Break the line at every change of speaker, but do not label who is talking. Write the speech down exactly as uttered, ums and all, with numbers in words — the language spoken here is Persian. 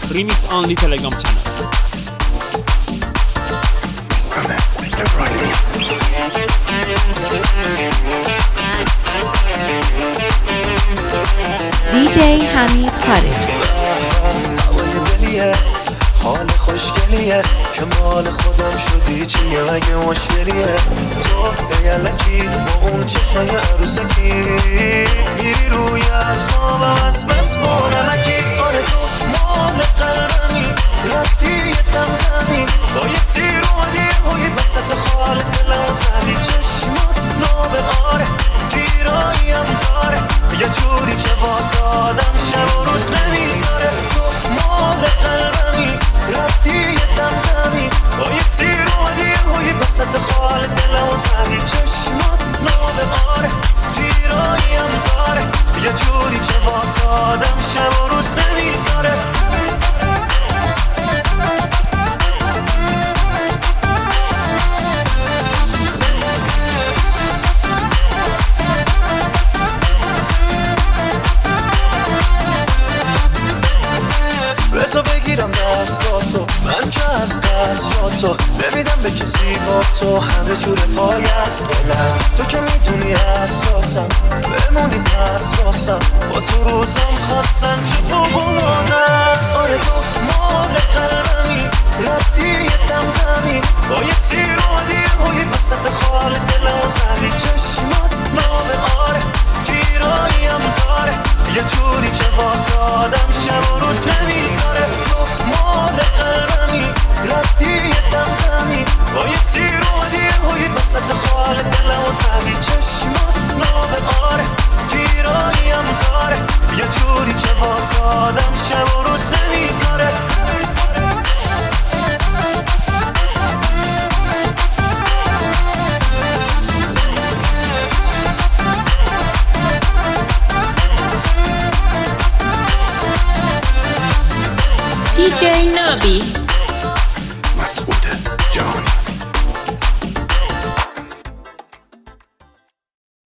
Remix only Telegram channel.
دی جی حمید خارجی.
حال خوشگلیه که مال خودم شدی چیه مگه مشکلیه تو ایالکی با اون چشای عروسکی میری روی اعصابم از بس مونمکی آره تو مال قلبمی ردی دمدمی با یه تیر اومدی روی وسط خال دلم زدی چشمات نابه آره گیراییم داره یه جوری که واسه آدم شب و روز نمیذاره تو مال قلبمی ردی دمدمی با یه تیر اومدی روی وسط خال دلم زدی چشمات نابه آره گیراییم داره یه جوری که واسه آدم شب و روز نمیذاره بسا بگیرم دستاتو من که از قصراتو نمیدم به کسی با تو همه جور پای از دلم تو که میدونی احساسم بمونی پس باسم با تو روزم خواستن چه فوقلادن آره تو مال قلبمی ردی دمدمی با یه تیر اومدی روی وسط خال دلم زدی چشمات نابه آره گیراییم داره یه جوری که واسه آدم شب و روز نمیذاره تو مال قلبمی ردی دمدمی با یه تیر اومدی روی وسط خال دلم زدی چشمات نابه آره گیراییم داره یه جوری که واسه آدم شب و روز نمیذاره
دی جی نابی.